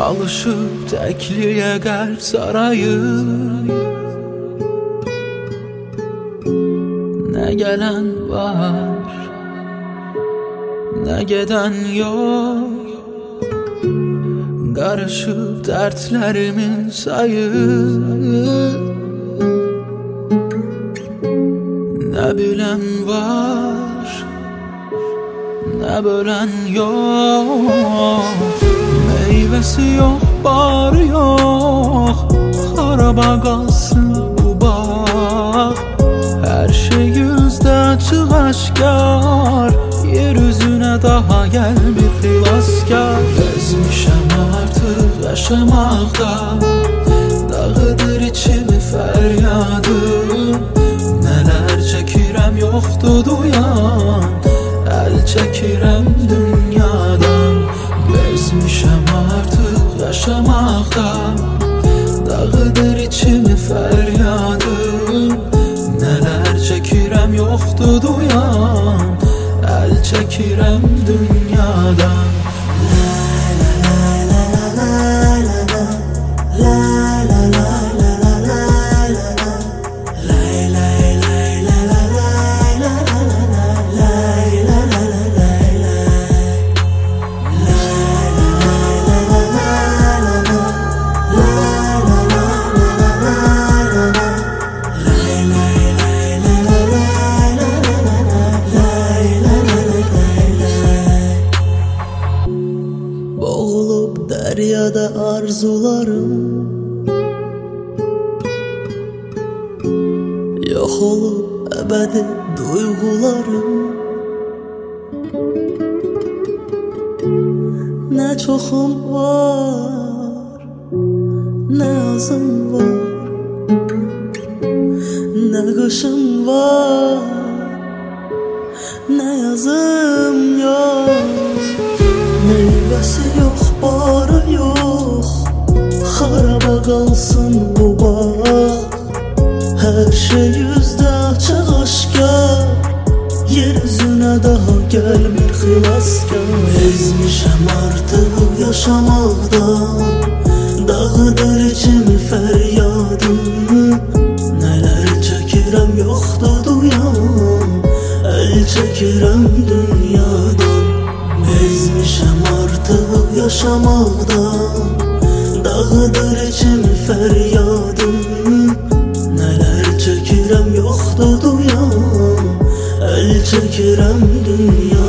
Çalışıp təkliyə qəlb sarayır. Nə gələn var, nə gedən yox. Qarışıb dərdlərimin sayı. Nə bilən var, nə bölən yox. Meyvəsi yox, barı yox. Xaraba qalsın bu bağ. Hər şey yüzdə açıq aşkar. Yer üzünə daha gəlmir xilaskar. Bezmişəm artıq yaşamaqdan. Dağıdır içimi fəryadım. Nələr çəkirəm yoxdur duyan. Əl çəkirəm dünyadan. Bezmişəm artıq yaşamaqdan. Dağıdır içimi fəryadım. Nələr çəkirəm yoxdur duyan. Əl çəkirəm dünyadan. Boğulup deryada arzularım. Yok olup ebedi duygularım. Ne çokum var, ne azım var. Ne kışım var, ne yazım yok. Meyvəsi yox, barı yox. Xaraba qalsın bu bağ. Hər şey yüzdə açıq aşkar. Yer üzünə daha gəlmir xilaskar. Bezmişəm artıq yaşamaqdan. Dağıdır içimi fəryadım. Nələr çəkirəm yoxdur duyan. Əl çəkirəm dünyadan. Bezmişəm artıq yaşamaqdan. Dağıdır içimi fəryadım. Nələr çəkirəm yoxdur duyan. Əl çəkirəm dünya.